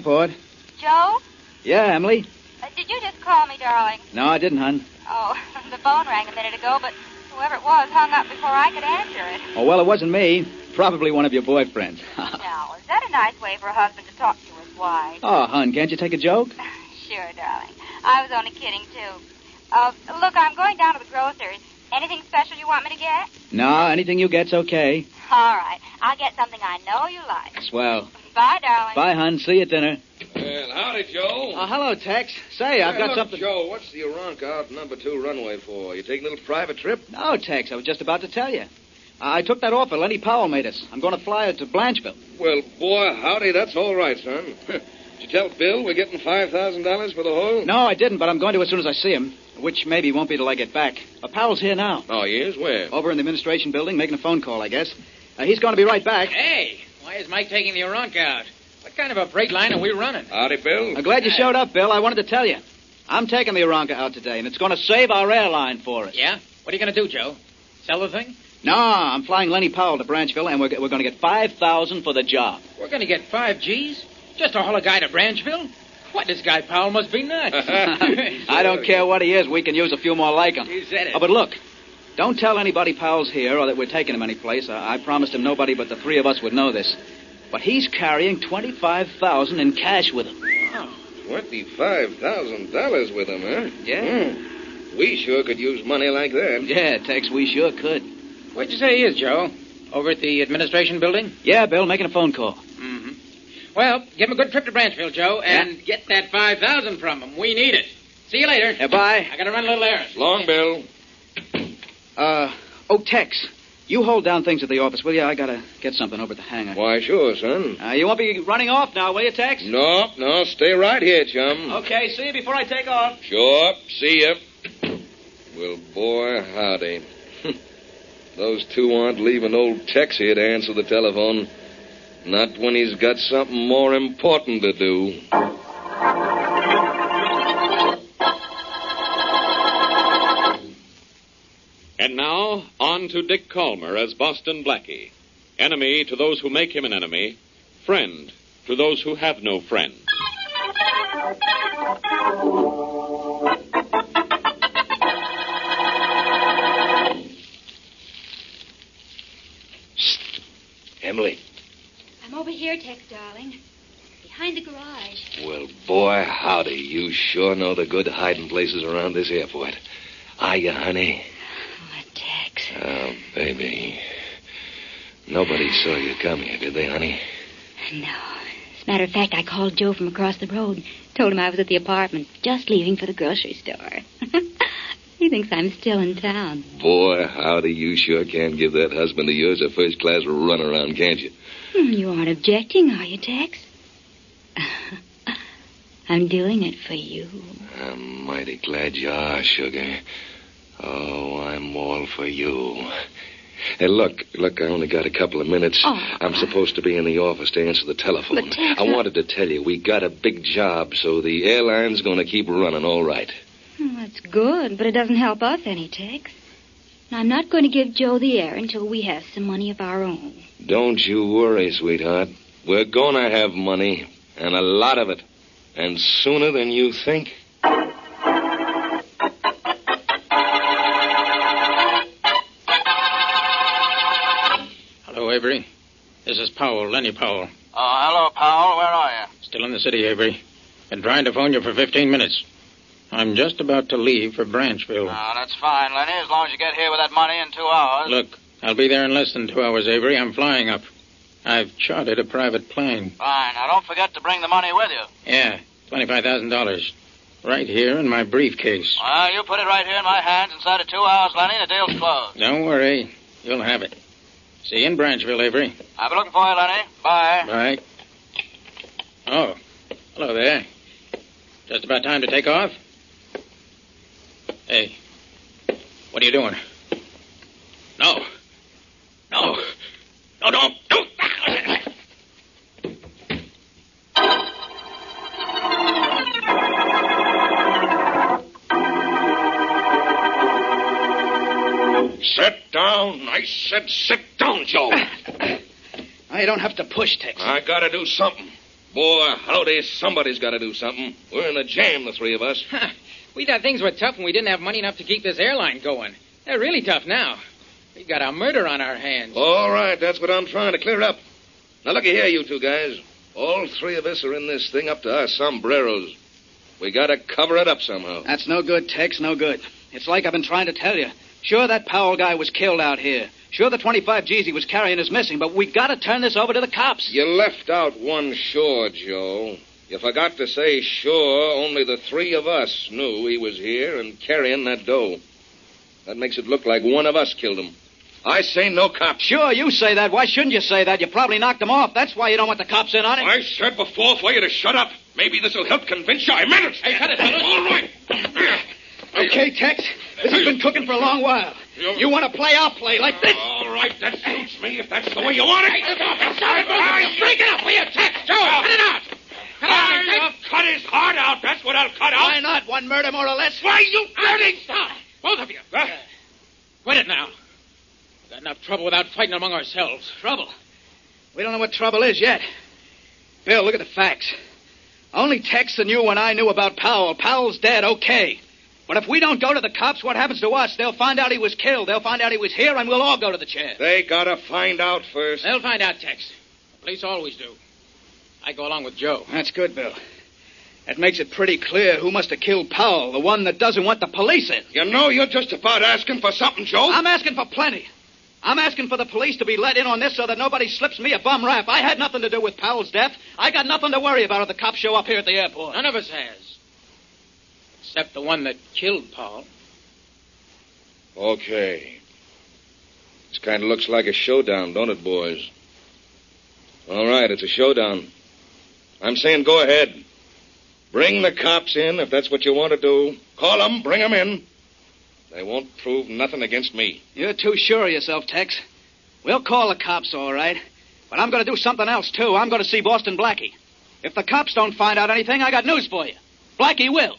Port. Joe? Yeah, Emily? Did you just call me, darling? No, I didn't, hon. Oh, the phone rang a minute ago, but whoever it was hung up before I could answer it. Oh, well, it wasn't me. Probably one of your boyfriends. Now, is that a nice way for a husband to talk to his wife? Oh, hon, can't you take a joke? Sure, darling. I was only kidding, too. Look, I'm going down to the grocer's. Anything special you want me to get? No, anything you get's okay. All right. I'll get something I know you like. Swell. Bye, darling. Bye, hon. See you at dinner. Well, howdy, Joe. Oh, hello, Tex. Say, I've got look, something... Joe, what's the Aronca out number 2 runway for? You taking a little private trip? No, Tex, I was just about to tell you. I took that offer Lenny Powell made us. I'm going to fly it to Blancheville. Well, boy, howdy, that's all right, son. Did you tell Bill we're getting $5,000 for the whole? No, I didn't, but I'm going to as soon as I see him, which maybe won't be till I get back. Powell's here now. Oh, he is? Where? Over in the administration building, making a phone call, I guess. He's going to be right back. Hey, why is Mike taking the Aronca out? What kind of a freight line are we running? Howdy, Bill. I'm glad you showed up, Bill. I wanted to tell you. I'm taking the Aronca out today, and it's going to save our airline for us. Yeah? What are you going to do, Joe? Sell the thing? No, I'm flying Lenny Powell to Branchville, and we're going to get $5,000 for the job. We're going to get 5 G's? Just to haul a guy to Branchville? What, this guy Powell must be nuts. I don't care what he is. We can use a few more like him. You said it. Oh, but look, don't tell anybody Powell's here or that we're taking him anyplace. I promised him nobody but the 3 of us would know this. But he's carrying $25,000 in cash with him. Oh. $25,000 with him, huh? Yeah. We sure could use money like that. Yeah, Tex, we sure could. Where'd you say he is, Joe? Over at the administration building? Yeah, Bill, making a phone call. Mm-hmm. Well, give him a good trip to Branchville, Joe, and get that $5,000 from him. We need it. See you later. Yeah, bye. I gotta run a little errand. Long, Bill. Tex, you hold down things at the office, will you? I gotta get something over at the hangar. Why, sure, son. You won't be running off now, will you, Tex? No, stay right here, chum. Okay, see you before I take off. Sure, see ya. Well, boy, howdy. Those 2 aren't leaving old Tex here to answer the telephone. Not when he's got something more important to do. And now, on to Dick Calmer as Boston Blackie. Enemy to those who make him an enemy. Friend to those who have no friend. Shh. Emily. I'm over here, Tex, darling. Behind the garage. Well, boy, howdy. You sure know the good hiding places around this airport. Are you, honey? Oh, Tex. Oh, baby. Nobody saw you come here, did they, honey? No. As a matter of fact, I called Joe from across the road. Told him I was at the apartment, just leaving for the grocery store. He thinks I'm still in town. Boy, howdy. You sure can give that husband of yours a first-class runaround, can't you? You aren't objecting, are you, Tex? I'm doing it for you. I'm mighty glad you are, sugar. Oh, I'm all for you. Hey, look, I only got a couple of minutes. Oh. I'm supposed to be in the office to answer the telephone. But, Tex, I wanted to tell you, we got a big job, so the airline's going to keep running all right. That's good, but it doesn't help us any, Tex. I'm not going to give Joe the air until we have some money of our own. Don't you worry, sweetheart. We're going to have money, and a lot of it, and sooner than you think. Hello, Avery. This is Powell, Lenny Powell. Oh, hello, Powell. Where are you? Still in the city, Avery. Been trying to phone you for 15 minutes. I'm just about to leave for Branchville. Oh, that's fine, Lenny, as long as you get here with that money in 2 hours. Look, I'll be there in less than 2 hours, Avery. I'm flying up. I've chartered a private plane. Fine. Now, don't forget to bring the money with you. Yeah, $25,000. Right here in my briefcase. Well, you put it right here in my hands inside of 2 hours, Lenny. The deal's closed. Don't worry. You'll have it. See you in Branchville, Avery. I'll be looking for you, Lenny. Bye. Bye. Oh, hello there. Just about time to take off? Hey, what are you doing? No. Don't. Sit down. I said sit down, Joe. You don't have to push, Tex. I gotta do something. Boy, howdy, somebody's got to do something. We're in a jam, the three of us. We thought things were tough when we didn't have money enough to keep this airline going. They're really tough now. We've got a murder on our hands. All right, that's what I'm trying to clear up. Now, looky here, you two guys. All three of us are in this thing up to our sombreros. We got to cover it up somehow. That's no good, Tex, no good. It's like I've been trying to tell you. Sure, that Powell guy was killed out here. Sure, the 25 G's he was carrying is missing, but we got to turn this over to the cops. You left out one sure, Joe. You forgot to say sure only the three of us knew he was here and carrying that dough. That makes it look like one of us killed him. I say no cops. Sure, you say that. Why shouldn't you say that? You probably knocked him off. That's why you don't want the cops in on it. I said before for you to shut up. Maybe this will help convince you. I meant it. Hey, cut it, fellas. All right. Okay, Tex. This has been cooking for a long while. You want to play, I'll play like this. All right, that suits me if that's the way you want it. Break it up, will you, Tex? Joe, cut it out. I'll cut his heart out. That's what I'll cut out. Why not? One murder more or less. Why, you dirty... Stop. Both of you. Quit it now. We've got enough trouble without fighting among ourselves. Trouble? We don't know what trouble is yet. Bill, look at the facts. Only Tex and you and I knew about Powell. Powell's dead, okay. But if we don't go to the cops, what happens to us? They'll find out he was killed. They'll find out he was here, and we'll all go to the chair. They gotta find out first. They'll find out, Tex. The police always do. I go along with Joe. That's good, Bill. That makes it pretty clear who must have killed Powell, the one that doesn't want the police in. You know you're just about asking for something, Joe. I'm asking for plenty. I'm asking for the police to be let in on this so that nobody slips me a bum rap. I had nothing to do with Powell's death. I got nothing to worry about if the cops show up here at the airport. None of us has. Except the one that killed Powell. Okay. This kind of looks like a showdown, don't it, boys? All right, it's a showdown. I'm saying go ahead. Bring the cops in if that's what you want to do. Call them, bring them in. They won't prove nothing against me. You're too sure of yourself, Tex. We'll call the cops, all right. But I'm going to do something else, too. I'm going to see Boston Blackie. If the cops don't find out anything, I got news for you. Blackie will.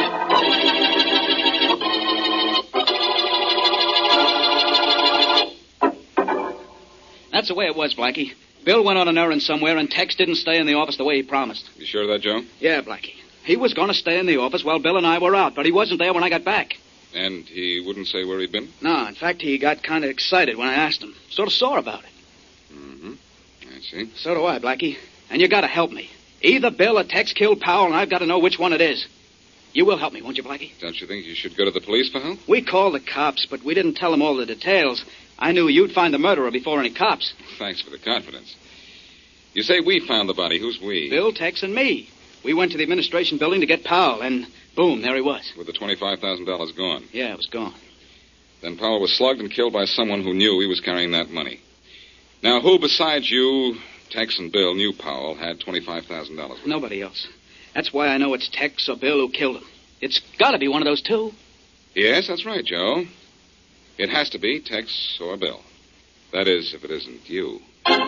That's the way it was, Blackie. Bill went on an errand somewhere, and Tex didn't stay in the office the way he promised. You sure of that, Joe? Yeah, Blackie. He was going to stay in the office while Bill and I were out, but he wasn't there when I got back. And he wouldn't say where he'd been? No, in fact, he got kind of excited when I asked him. Sort of sore about it. Mm-hmm. I see. So do I, Blackie. And you got to help me. Either Bill or Tex killed Powell, and I've got to know which one it is. You will help me, won't you, Blackie? Don't you think you should go to the police for help? We called the cops, but we didn't tell them all the details. I knew you'd find the murderer before any cops. Thanks for the confidence. You say we found the body. Who's we? Bill, Tex, and me. We went to the administration building to get Powell, and boom, there he was. With the $25,000 gone. Yeah, it was gone. Then Powell was slugged and killed by someone who knew he was carrying that money. Now, who besides you, Tex and Bill, knew Powell had $25,000? Nobody else. That's why I know it's Tex or Bill who killed him. It's got to be one of those two. Yes, that's right, Joe. It has to be Tex or Bill. That is, if it isn't you.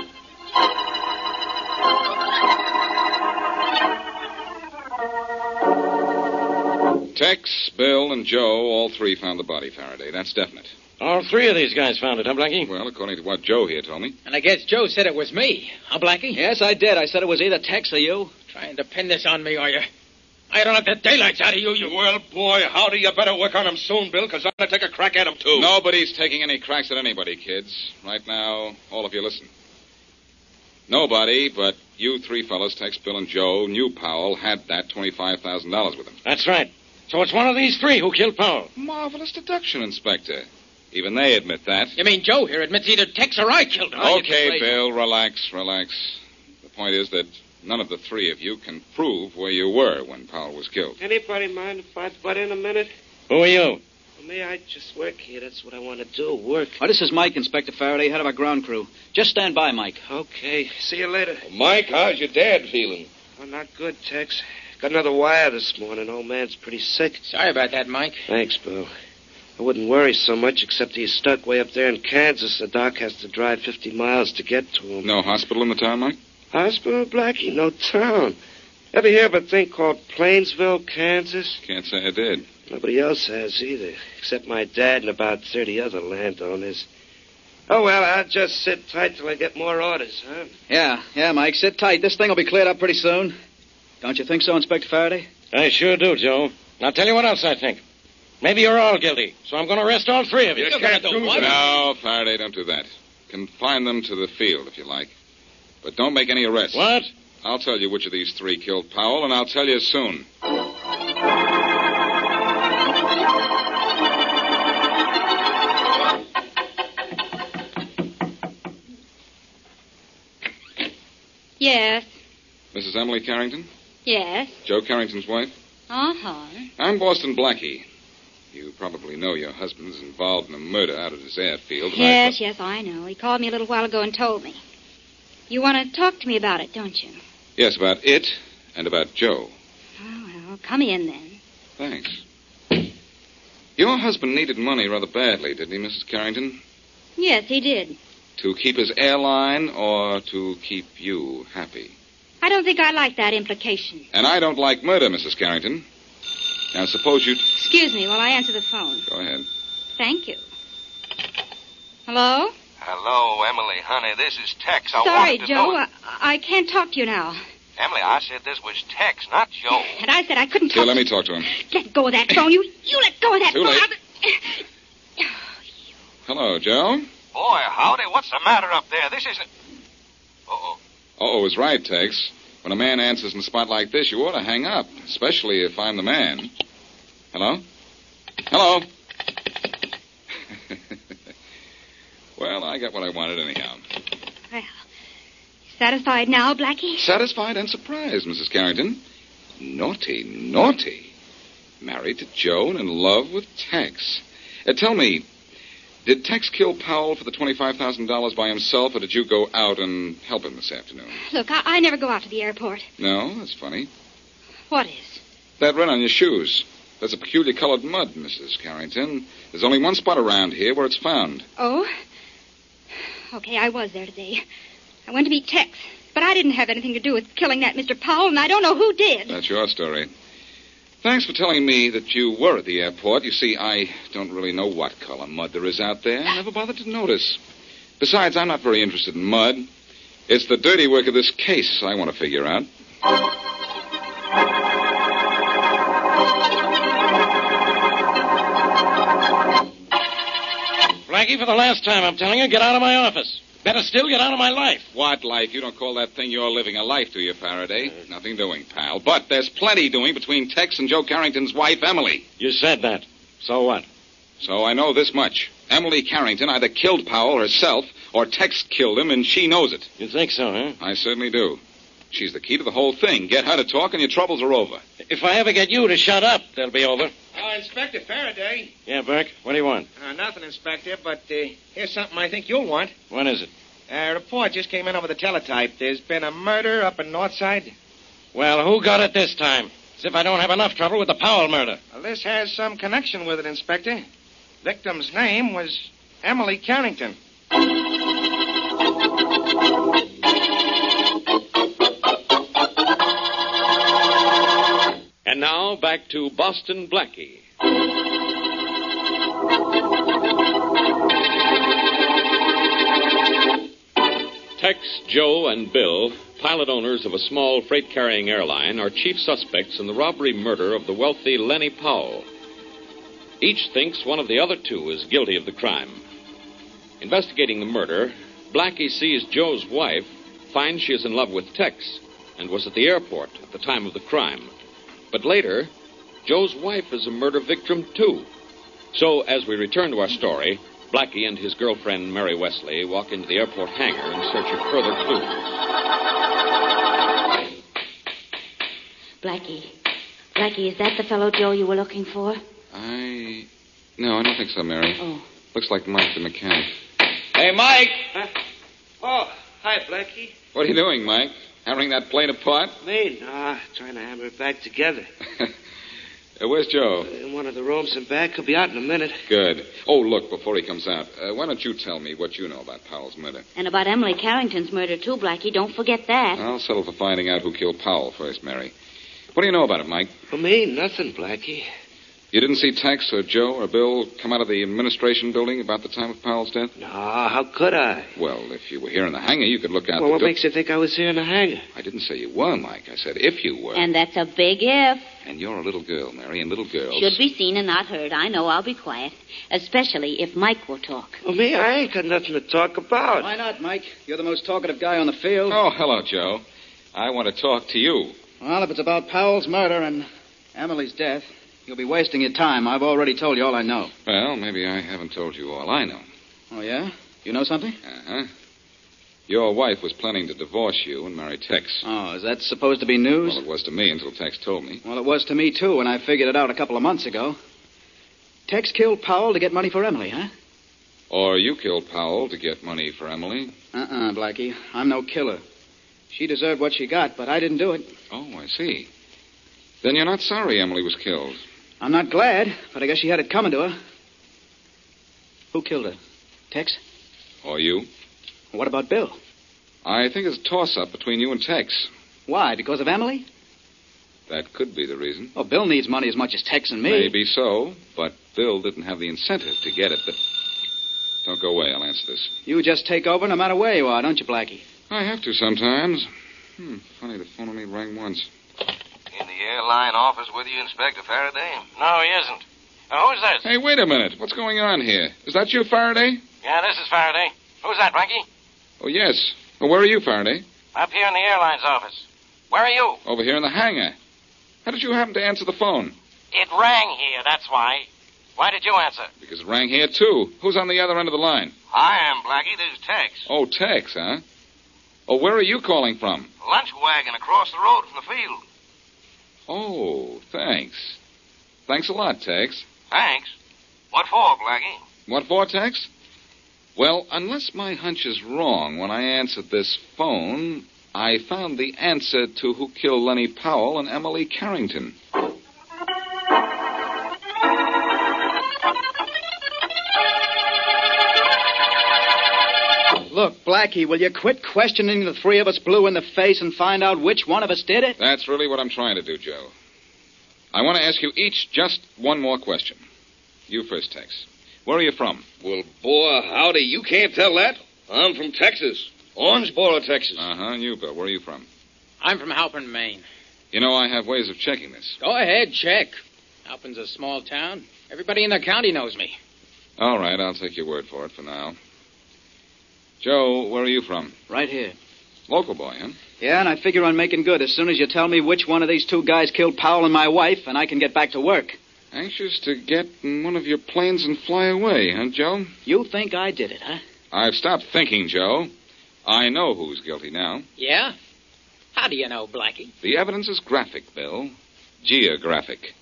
Tex, Bill, and Joe, all three found the body, Faraday. That's definite. All three of these guys found it, huh, Blackie? Well, according to what Joe here told me. And I guess Joe said it was me. Huh, Blackie? Yes, I did. I said it was either Tex or you. Trying to pin this on me, are you? I don't let the daylights out of you. Well, boy, howdy, you better work on him soon, Bill, because I'm going to take a crack at him, too. Nobody's taking any cracks at anybody, kids. Right now, all of you listen. Nobody but you three fellas, Tex, Bill, and Joe, knew Powell had that $25,000 with him. That's right. So it's one of these three who killed Powell. Marvelous deduction, Inspector. Even they admit that. You mean Joe here admits either Tex or I killed him? Okay, Bill, relax. The point is that none of the three of you can prove where you were when Powell was killed. Anybody mind if I butt in a minute? Who are you? For me, I just work here. That's what I want to do, work. Oh, this is Mike, Inspector Faraday, head of our ground crew. Just stand by, Mike. Okay. See you later. Mike, how's your dad feeling? Oh, not good, Tex. Got another wire this morning. Old man's pretty sick. Sorry about that, Mike. Thanks, Bill. I wouldn't worry so much, except he's stuck way up there in Kansas. The doc has to drive 50 miles to get to him. No hospital in the town, Mike? Hospital, Blackie? No town. Ever hear of a thing called Plainsville, Kansas? Can't say I did. Nobody else has either, except my dad and about 30 other landowners. Oh, well, I'll just sit tight till I get more orders, huh? Yeah, Mike. Sit tight. This thing will be cleared up pretty soon. Don't you think so, Inspector Faraday? I sure do, Joe. I'll tell you what else I think. Maybe you're all guilty, so I'm going to arrest all three of you. No, Faraday, don't do that. Confine them to the field, if you like. But don't make any arrests. What? I'll tell you which of these three killed Powell, and I'll tell you soon. Yes. Mrs. Emily Carrington? Yes. Joe Carrington's wife? Uh-huh. I'm Boston Blackie. You probably know your husband's involved in a murder out at his airfield. Yes, I know. He called me a little while ago and told me. You want to talk to me about it, don't you? Yes, about it and about Joe. Oh, well, come in then. Thanks. Your husband needed money rather badly, didn't he, Mrs. Carrington? Yes, he did. To keep his airline or to keep you happy? I don't think I like that implication. And I don't like murder, Mrs. Carrington. Now, suppose you... Excuse me while I answer the phone. Go ahead. Thank you. Hello? Hello, Emily, honey. This is Tex. Sorry, Joe. I can't talk to you now. Emily, I said this was Tex, not Joe. And I said I couldn't talk Here, let me talk to him. Let go of that phone. You let go of that Too phone. late. Hello, Joe? Boy, howdy. What's the matter up there? This isn't... Uh-oh. Uh-oh is right, Tex. When a man answers in a spot like this, you ought to hang up, especially if I'm the man. Hello? Hello? Well, I got what I wanted anyhow. Well, satisfied now, Blackie? Satisfied and surprised, Mrs. Carrington. Naughty. Married to Joe and in love with Tex. Tell me, did Tex kill Powell for the $25,000 by himself, or did you go out and help him this afternoon? Look, I never go out to the airport. No? That's funny. What is? That red on your shoes. That's a peculiar colored mud, Mrs. Carrington. There's only one spot around here where it's found. Oh? Okay, I was there today. I went to meet Tex, but I didn't have anything to do with killing that Mr. Powell, and I don't know who did. That's your story. Thanks for telling me that you were at the airport. You see, I don't really know what color mud there is out there. I never bothered to notice. Besides, I'm not very interested in mud. It's the dirty work of this case I want to figure out. Blackie, for the last time, I'm telling you, get out of my office. Better still, get out of my life. What life? You don't call that thing you're living a life, do you, Faraday? Nothing doing, pal. But there's plenty doing between Tex and Joe Carrington's wife, Emily. You said that. So what? So I know this much. Emily Carrington either killed Powell herself, or Tex killed him, and she knows it. You think so, huh? I certainly do. She's the key to the whole thing. Get her to talk, and your troubles are over. If I ever get you to shut up, they'll be over. Inspector Faraday. Yeah, Burke, what do you want? Nothing, Inspector, but here's something I think you'll want. What is it? A report just came in over the teletype. There's been a murder up in Northside. Well, who got it this time? As if I don't have enough trouble with the Powell murder. Well, this has some connection with it, Inspector. Victim's name was Emily Carrington. And now, back to Boston Blackie. Tex, Joe, and Bill, pilot owners of a small freight-carrying airline, are chief suspects in the robbery murder of the wealthy Lenny Powell. Each thinks one of the other two is guilty of the crime. Investigating the murder, Blackie sees Joe's wife, finds she is in love with Tex, and was at the airport at the time of the crime. But later, Joe's wife is a murder victim, too. So, as we return to our story, Blackie and his girlfriend, Mary Wesley, walk into the airport hangar in search of further clues. Blackie, is that the fellow, Joe, you were looking for? No, I don't think so, Mary. Oh. Looks like Mike, the mechanic. Hey, Mike! Oh, hi, Blackie. What are you doing, Mike? Hammering that plane apart? Me? Nah, trying to hammer it back together. Where's Joe? In one of the rooms in back. He'll be out in a minute. Good. Oh, look, before he comes out, why don't you tell me what you know about Powell's murder? And about Emily Carrington's murder, too, Blackie. Don't forget that. I'll settle for finding out who killed Powell first, Mary. What do you know about it, Mike? For me, nothing, Blackie. You didn't see Tex or Joe or Bill come out of the administration building about the time of Powell's death? No, how could I? Well, if you were here in the hangar, you could look out Well, the what makes you think I was here in the hangar? I didn't say you were, Mike. I said if you were. And that's a big if. And you're a little girl, Mary, and little girls... Should be seen and not heard. I know I'll be quiet. Especially if Mike will talk. Well, me, I ain't got nothing to talk about. Why not, Mike? You're the most talkative guy on the field. Oh, hello, Joe. I want to talk to you. Well, if it's about Powell's murder and Emily's death, you'll be wasting your time. I've already told you all I know. Well, maybe I haven't told you all I know. Oh, yeah? You know something? Uh-huh. Your wife was planning to divorce you and marry Tex. Oh, is that supposed to be news? Well, it was to me until Tex told me. Well, it was to me, too, and I figured it out a couple of months ago. Tex killed Powell to get money for Emily, huh? Or you killed Powell to get money for Emily. Blackie. I'm no killer. She deserved what she got, but I didn't do it. Oh, I see. Then you're not sorry Emily was killed. I'm not glad, but I guess she had it coming to her. Who killed her? Tex? Or you? What about Bill? I think it's a toss-up between you and Tex. Why? Because of Emily? That could be the reason. Oh, Bill needs money as much as Tex and me. Maybe so, but Bill didn't have the incentive to get it. But don't go away. I'll answer this. You just take over no matter where you are, don't you, Blackie? I have to sometimes. Funny, the phone only rang once. In the airline office with you, Inspector Faraday? No, he isn't. Who's this? Hey, wait a minute. What's going on here? Is that you, Faraday? Yeah, this is Faraday. Who's that, Blackie? Oh, yes. Well, where are you, Faraday? Up here in the airline's office. Where are you? Over here in the hangar. How did you happen to answer the phone? It rang here, that's why. Why did you answer? Because it rang here, too. Who's on the other end of the line? I am, Blackie. This is Tex. Oh, Tex, huh? Oh, where are you calling from? Lunch wagon across the road from the field. Oh, thanks. Thanks a lot, Tex. Thanks. What for, Blackie? What for, Tex? Well, unless my hunch is wrong, when I answered this phone, I found the answer to who killed Lenny Powell and Emily Carrington. Look, Blackie, will you quit questioning the three of us blue in the face and find out which one of us did it? That's really what I'm trying to do, Joe. I want to ask you each just one more question. You first, Tex. Where are you from? Well, boy, howdy, you can't tell that. I'm from Texas. Orangeboro, Texas. Uh-huh, and you, Bill, where are you from? I'm from Halpern, Maine. You know, I have ways of checking this. Go ahead, check. Halpern's a small town. Everybody in the county knows me. All right, I'll take your word for it for now. Joe, where are you from? Right here. Local boy, huh? Yeah, and I figure on making good as soon as you tell me which one of these two guys killed Powell and my wife, and I can get back to work. Anxious to get in one of your planes and fly away, huh, Joe? You think I did it, huh? I've stopped thinking, Joe. I know who's guilty now. Yeah? How do you know, Blackie? The evidence is graphic, Bill. Geographic.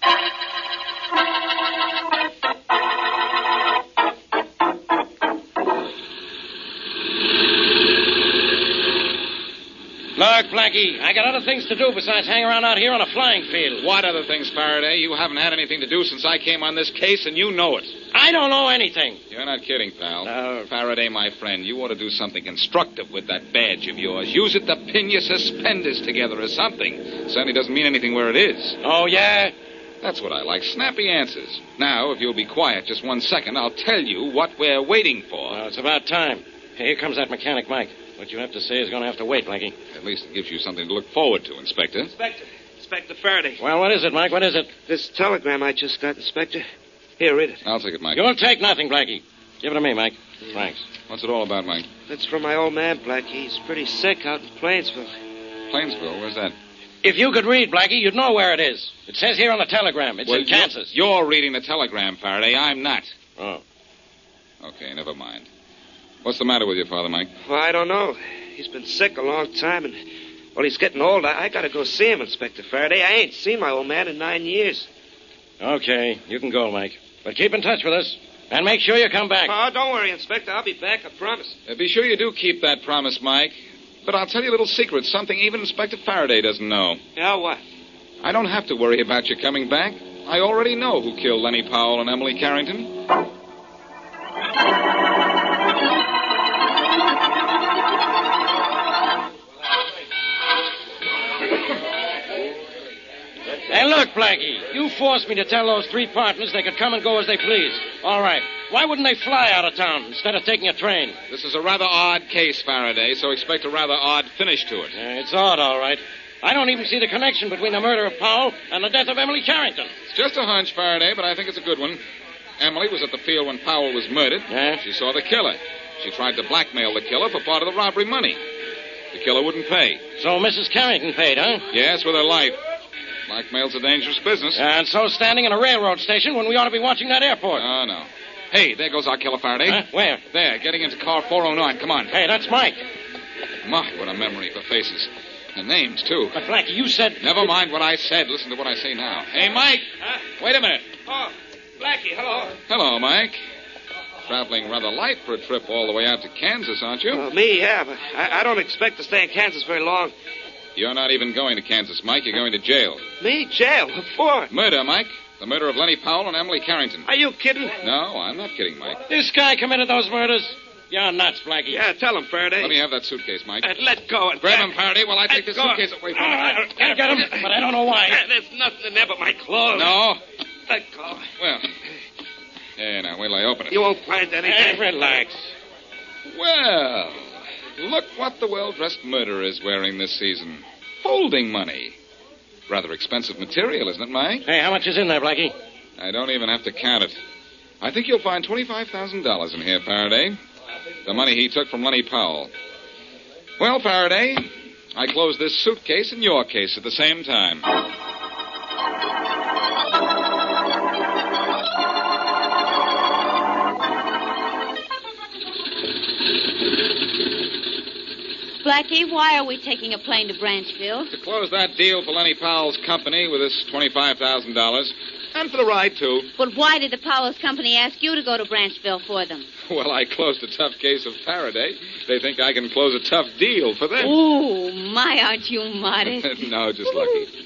Look, Blackie, I got other things to do besides hang around out here on a flying field. What other things, Faraday? You haven't had anything to do since I came on this case, and you know it. I don't know anything. You're not kidding, pal. Faraday, my friend, you ought to do something constructive with that badge of yours. Use it to pin your suspenders together or something. Certainly doesn't mean anything where it is. Oh, yeah? That's what I like, snappy answers. Now, if you'll be quiet just 1 second, I'll tell you what we're waiting for. Well, it's about time. Hey, here comes that mechanic, Mike. What you have to say is going to have to wait, Blackie. At least it gives you something to look forward to, Inspector. Inspector Faraday. Well, what is it, Mike? What is it? This telegram I just got, Inspector. Here, read it. I'll take it, Mike. You'll take nothing, Blackie. Give it to me, Mike. Thanks. What's it all about, Mike? That's from my old man, Blackie. He's pretty sick out in Plainsville. Plainsville? Where's that? If you could read, Blackie, you'd know where it is. It says here on the telegram. It's in Kansas. You're reading the telegram, Faraday. I'm not. Oh. Okay, never mind. What's the matter with your father, Mike? Well, I don't know. He's been sick a long time, and, well, he's getting old. I got to go see him, Inspector Faraday. I ain't seen my old man in 9 years. Okay, you can go, Mike. But keep in touch with us, and make sure you come back. Oh, don't worry, Inspector. I'll be back, I promise. Be sure you do keep that promise, Mike. But I'll tell you a little secret, something even Inspector Faraday doesn't know. Yeah, what? I don't have to worry about you coming back. I already know who killed Lenny Powell and Emily Carrington. Hey, look, Blackie, you forced me to tell those three partners they could come and go as they please. All right. Why wouldn't they fly out of town instead of taking a train? This is a rather odd case, Faraday, so expect a rather odd finish to it. It's odd, all right. I don't even see the connection between the murder of Powell and the death of Emily Carrington. It's just a hunch, Faraday, but I think it's a good one. Emily was at the field when Powell was murdered. Yeah? She saw the killer. She tried to blackmail the killer for part of the robbery money. The killer wouldn't pay. So Mrs. Carrington paid, huh? Yes, with her life. Blackmail's a dangerous business. And so standing in a railroad station when we ought to be watching that airport. Oh, no. Hey, there goes our killer, Faraday. Huh? Where? There, getting into car 409. Come on. Hey, that's Mike. My, what a memory for faces. And names, too. But, Blackie, you said... Never mind what I said. Listen to what I say now. Hey, Mike. Huh? Wait a minute. Oh, Blackie, hello. Hello, Mike. Traveling rather light for a trip all the way out to Kansas, aren't you? Me, yeah, but I don't expect to stay in Kansas very long. You're not even going to Kansas, Mike. You're going to jail. Me? Jail? What for? Murder, Mike. The murder of Lenny Powell and Emily Carrington. Are you kidding? No, I'm not kidding, Mike. This guy committed those murders? You're nuts, Blackie. Yeah, tell him, Faraday. Let me have that suitcase, Mike. Let go. Grab him, Faraday, while I take this suitcase away from him. I got him, but I don't know why. There's nothing in there but my clothes. No? Let go. Well, here, now, wait till I open it. You won't find anything. Hey, relax. Well, look what the well-dressed murderer is wearing this season. Folding money. Rather expensive material, isn't it, Mike? Hey, how much is in there, Blackie? I don't even have to count it. I think you'll find $25,000 in here, Faraday. The money he took from Lenny Powell. Well, Faraday, I close this suitcase and your case at the same time. Blackie, why are we taking a plane to Branchville? To close that deal for Lenny Powell's company with this $25,000. And for the ride, too. But why did the Powell's company ask you to go to Branchville for them? Well, I closed a tough case of Faraday. They think I can close a tough deal for them. Ooh, my, aren't you modest? No, just lucky.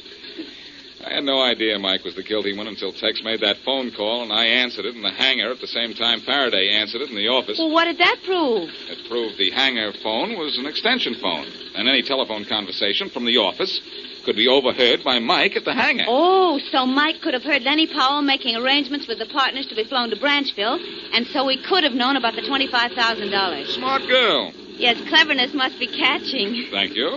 I had no idea Mike was the guilty one until Tex made that phone call, and I answered it in the hangar at the same time Faraday answered it in the office. Well, what did that prove? It proved the hangar phone was an extension phone, and any telephone conversation from the office could be overheard by Mike at the hangar. Oh, so Mike could have heard Lenny Powell making arrangements with the partners to be flown to Branchville, and so he could have known about the $25,000. Smart girl. Yes, cleverness must be catching. Thank you.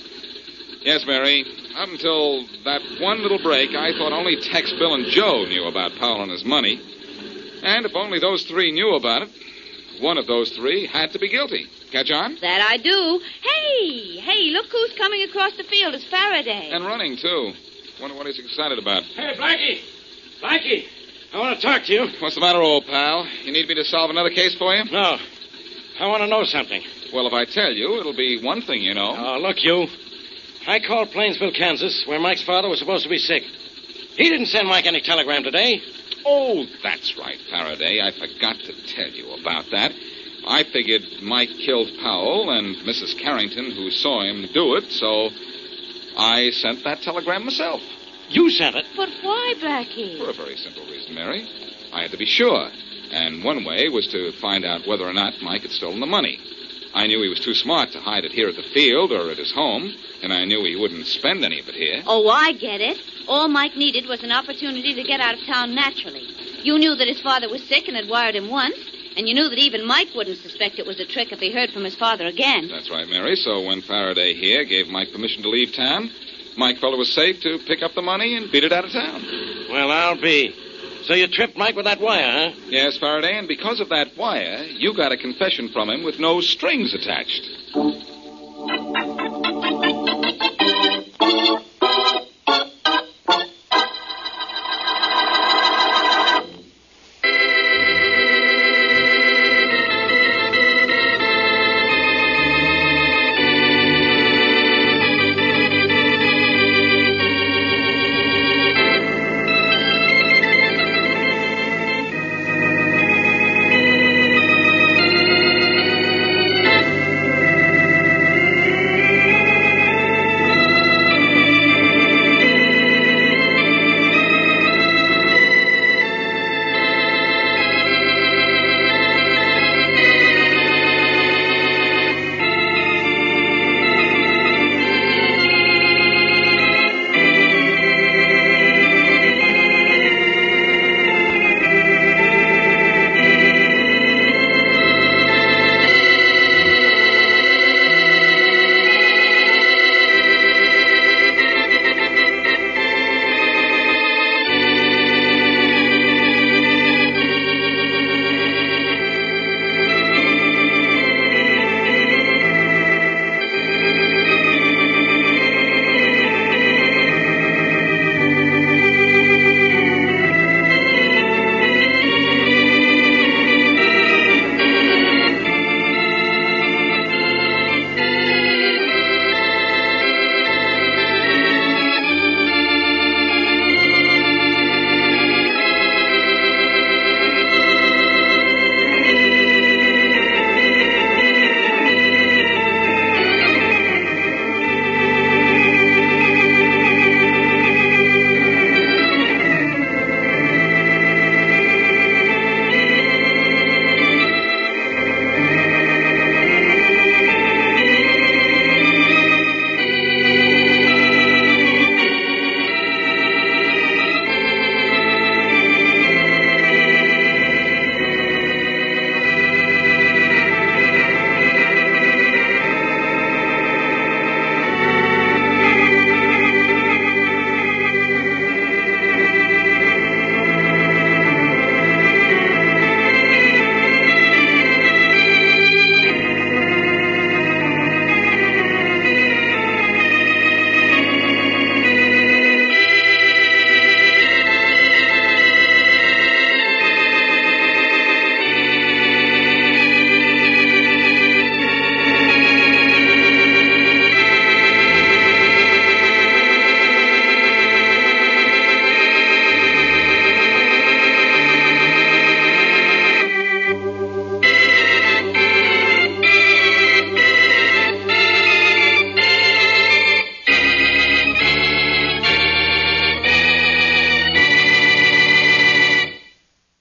Yes, Mary. Up until that one little break, I thought only Tex, Bill, and Joe knew about Powell and his money. And if only those three knew about it, one of those three had to be guilty. Catch on? That I do. Hey, look who's coming across the field. It's Faraday. And running, too. Wonder what he's excited about. Hey, Blackie, I want to talk to you. What's the matter, old pal? You need me to solve another case for you? No. I want to know something. Well, if I tell you, it'll be one thing you know. Oh, look, you. I called Plainsville, Kansas, where Mike's father was supposed to be sick. He didn't send Mike any telegram today. Oh, that's right, Faraday. I forgot to tell you about that. I figured Mike killed Powell and Mrs. Carrington, who saw him do it, so I sent that telegram myself. You sent it? But why, Blackie? For a very simple reason, Mary. I had to be sure. And one way was to find out whether or not Mike had stolen the money. I knew he was too smart to hide it here at the field or at his home, and I knew he wouldn't spend any of it here. Oh, I get it. All Mike needed was an opportunity to get out of town naturally. You knew that his father was sick and had wired him once, and you knew that even Mike wouldn't suspect it was a trick if he heard from his father again. That's right, Mary. So when Faraday here gave Mike permission to leave town, Mike felt it was safe to pick up the money and beat it out of town. Well, I'll be. So you tripped Mike with that wire, huh? Yes, Faraday, and because of that wire, you got a confession from him with no strings attached.